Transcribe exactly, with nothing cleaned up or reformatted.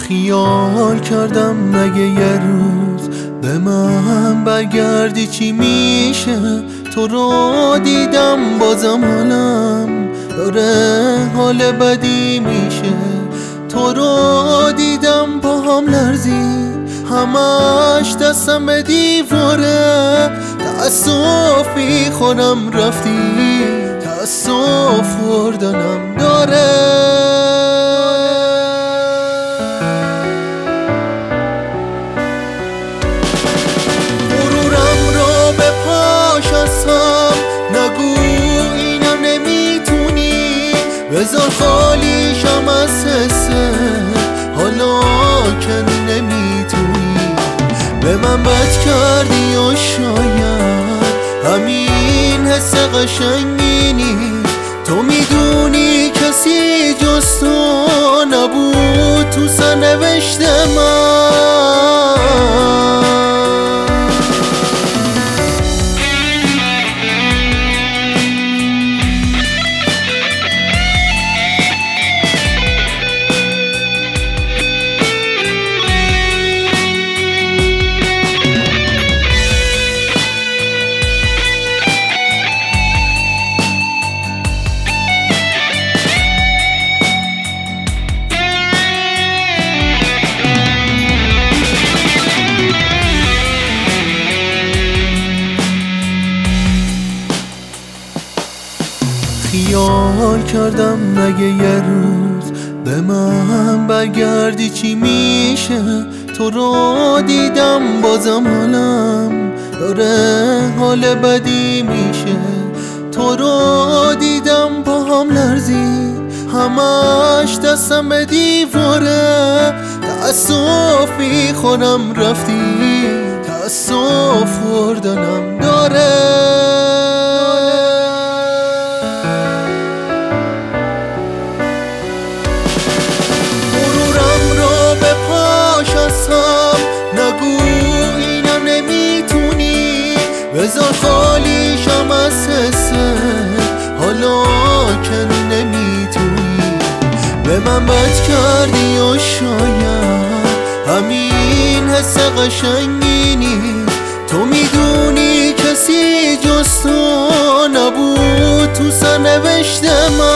خیال کردم مگه یه روز به من برگردی چی میشه. تو رو دیدم بازم حالم داره حال بدی میشه. تو رو دیدم با هم لرزید همش دستم به دیواره. تأسفی خودم رفتی تأسف خوردنم داره. بذار خالیشم از حسه حالا که نمیتونی به من بد کردی و شاید همین حس قشنگی نیست. تو میدونی کسی جز تو نبود تو سرنوشت من. خیال کردم مگه یه روز به من برگردی چی میشه. تو رو دیدم بازم حالم داره حال بدی میشه. تو رو دیدم با هم لرزید همش دستم به دیواره. تأسفی خودم رفتی تأسف خوردنم داره. بذار خالیشم از حسه حالا که نمیتونی به من بد کردی و شاید همین حس قشنگی نیست. تو میدونی کسی جز تو نبود تو سرنوشت من.